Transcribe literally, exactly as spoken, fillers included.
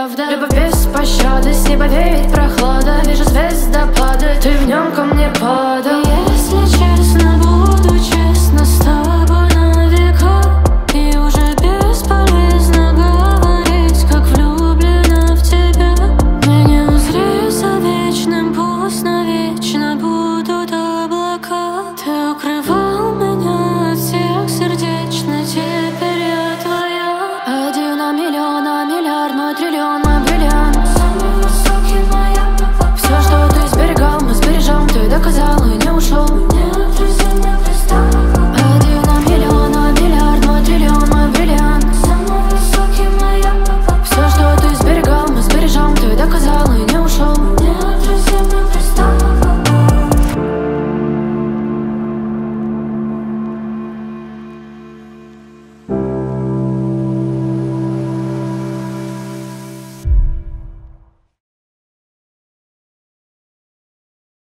правда. Любовь без пощады, с неба веет прохлада. Вижу звездопады, ты в нем ко мне падал. Если честно, буду честно с тобой на века. И уже бесполезно говорить, как влюблена в тебя. Мне не узреть за вечным, пусть навечно будут облака. Ты укрывал меня от всех сердечно, теперь я твоя. Один на миллион, на миллиард, мой триллион, мой бриллиант. Самый высокий моя. Все, что ты сберегал, мы сбережем. Ты доказал и не ушел.